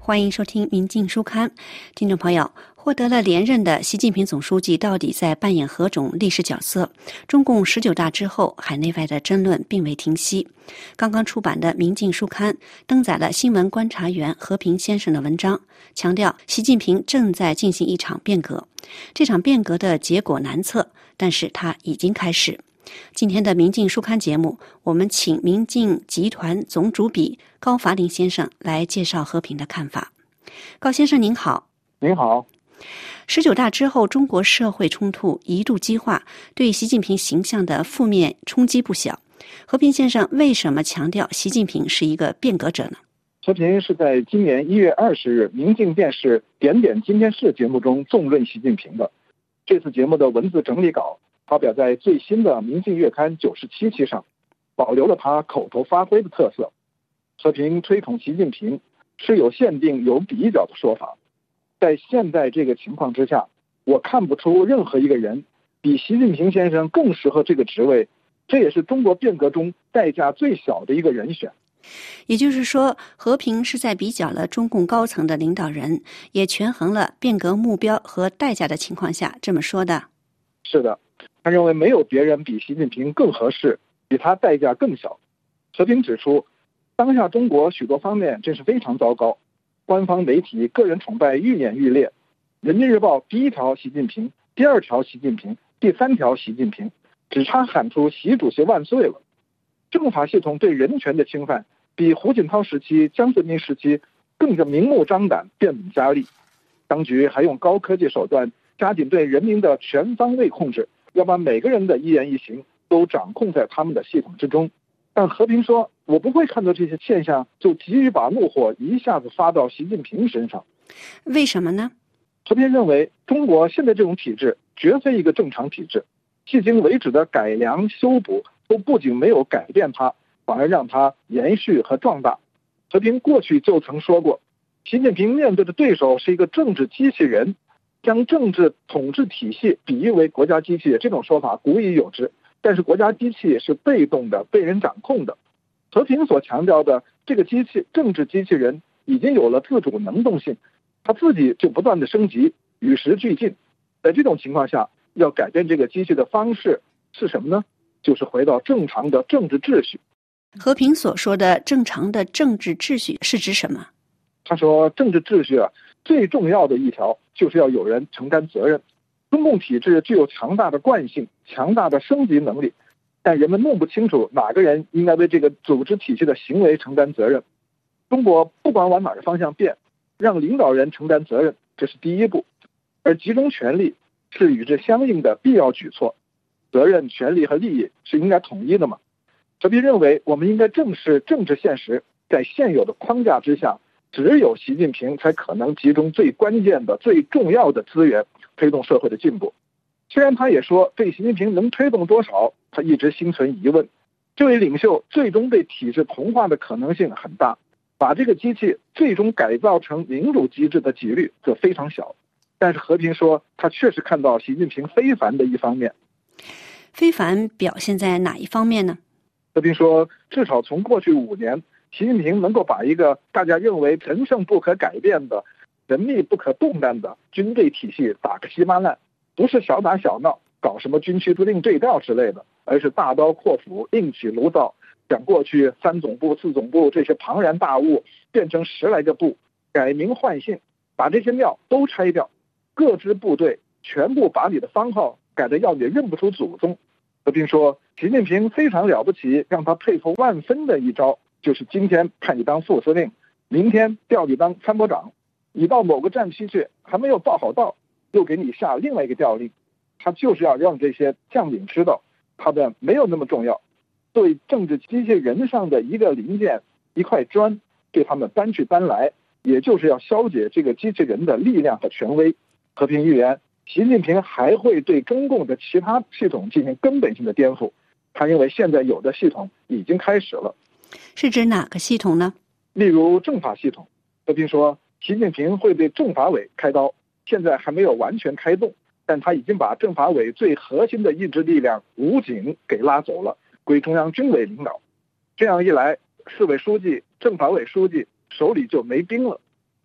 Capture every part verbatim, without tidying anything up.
欢迎收听《民进书刊》。听众朋友，获得了连任的习近平总书记到底在扮演何种历史角色？中共十九大之后，海内外的争论并未停息。刚刚出版的《民进书刊》登载了新闻观察员何平先生的文章，强调习近平正在进行一场变革。这场变革的结果难测，但是它已经开始。今天的《民进书刊》节目，我们请民进集团总主笔高伐林先生来介绍和平的看法。高先生您好。 您好。 十九大之后，中国社会冲突一度激化，对习近平形象的负面冲击不小。和平先生为什么强调习近平是一个变革者呢？ 和平是在今年一月二十日民进电视《点点今天事》节目中纵论习近平的。这次节目的文字整理稿发表在最新的《民进月刊》九十七期上，保留了他口头发挥的特色。和平推崇习近平是有限定有比较的说法，在现在这个情况之下，我看不出任何一个人比习近平先生更适合这个职位，这也是中国变革中代价最小的一个人选。 也就是说，和平是在比较了中共高层的领导人，也权衡了变革目标和代价的情况下这么说的。 是的，他认为没有别人比习近平更合适，比他代价更小。和平指出，当下中国许多方面真是非常糟糕，官方媒体个人崇拜愈演愈烈，人民日报第一条习近平，第二条习近平，第三条习近平，只差喊出习主席万岁了。政法系统对人权的侵犯比胡锦涛时期、江泽民时期更加明目张胆、变本加厉。当局还用高科技手段加紧对人民的全方位控制，要把每个人的一言一行都掌控在他们的系统之中。但和平说，我不会看到这些现象就急于把怒火一下子发到习近平身上。 为什么呢？ 和平认为，中国现在这种体制绝非一个正常体制，迄今为止的改良修补都不仅没有改变它，反而让它延续和壮大。和平过去就曾说过，习近平面对的对手是一个政治机器人，将政治统治体系比喻为国家机器，这种说法古已有之。但是国家机器是被动的，被人掌控的。和平所强调的这个机器，政治机器人已经有了自主能动性，他自己就不断的升级，与时俱进。在这种情况下，要改变这个机器的方式是什么呢？就是回到正常的政治秩序。 和平所说的正常的政治秩序是指什么？ 他说，政治秩序啊，最重要的一条就是要有人承担责任。中共体制具有强大的惯性、强大的升级能力，但人们弄不清楚哪个人应该为这个组织体系的行为承担责任。中国不管往哪个方向变，让领导人承担责任，这是第一步，而集中权力是与之相应的必要举措。责任、权利和利益是应该统一的嘛？和平认为，我们应该正视政治现实，在现有的框架之下，只有习近平才可能集中最关键的、最重要的资源，推动社会的进步。虽然他也说对习近平能推动多少，他一直心存疑问。这位领袖最终被体制同化的可能性很大，把这个机器最终改造成民主机制的几率则非常小。但是和平说，他确实看到习近平非凡的一方面。 非凡表现在哪一方面呢？ 和平说，至少从过去五年，习近平能够把一个大家认为神圣不可改变的、神秘不可动弹的军队体系打个稀巴烂，不是小打小闹，搞什么军区司令对调之类的，而是大刀阔斧、另起炉灶，将过去三总部、四总部这些庞然大物变成十来个部，改名换姓，把这些庙都拆掉，各支部队全部把你的番号改得要你认不出祖宗。和平说，习近平非常了不起，让他佩服万分的一招，就是今天派你当副司令，明天调你当参谋长，你到某个战区去，还没有报好到，又给你下另外一个调令。他就是要让这些将领知道，他的没有那么重要，作为政治机器人上的一个零件、一块砖，对他们搬去搬来，也就是要消解这个机器人的力量和权威。和平预言，习近平还会对中共的其他系统进行根本性的颠覆。他认为现在有的系统已经开始了。 是指哪个系统呢？ 例如政法系统。和平说，习近平会对政法委开刀，现在还没有完全开动，但他已经把政法委最核心的意志力量武警给拉走了，归中央军委领导。这样一来，市委书记、政法委书记手里就没兵了。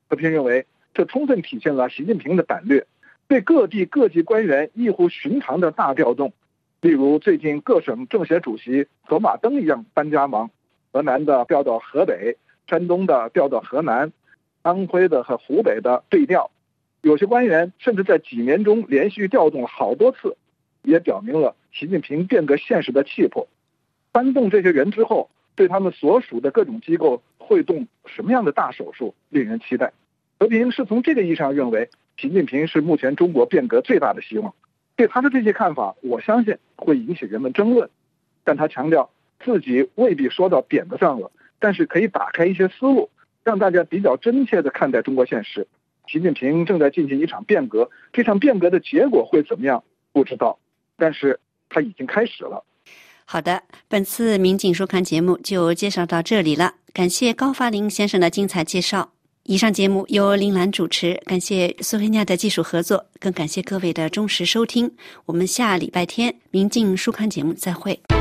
和平认为，这充分体现了习近平的胆略，对各地各级官员异乎寻常的大调动，例如最近各省政协主席走马灯一样搬家忙，河南的调到河北，山东的调到河南，安徽的和湖北的对调，有些官员甚至在几年中连续调动了好多次，也表明了习近平变革现实的气魄。搬动这些人之后，对他们所属的各种机构会动什么样的大手术，令人期待。和平是从这个意义上认为，习近平是目前中国变革最大的希望。对他的这些看法，我相信会引起人们争论，但他强调自己未必说到点子上了，但是可以打开一些思路，让大家比较真切地看待中国现实。习近平正在进行一场变革，这场变革的结果会怎么样不知道，但是它已经开始了。 好的，本次民警书刊节目就介绍到这里了，感谢高发林先生的精彩介绍。以上节目由林兰主持，感谢苏黑亚的技术合作，更感谢各位的忠实收听。我们下礼拜天民警书刊节目再会。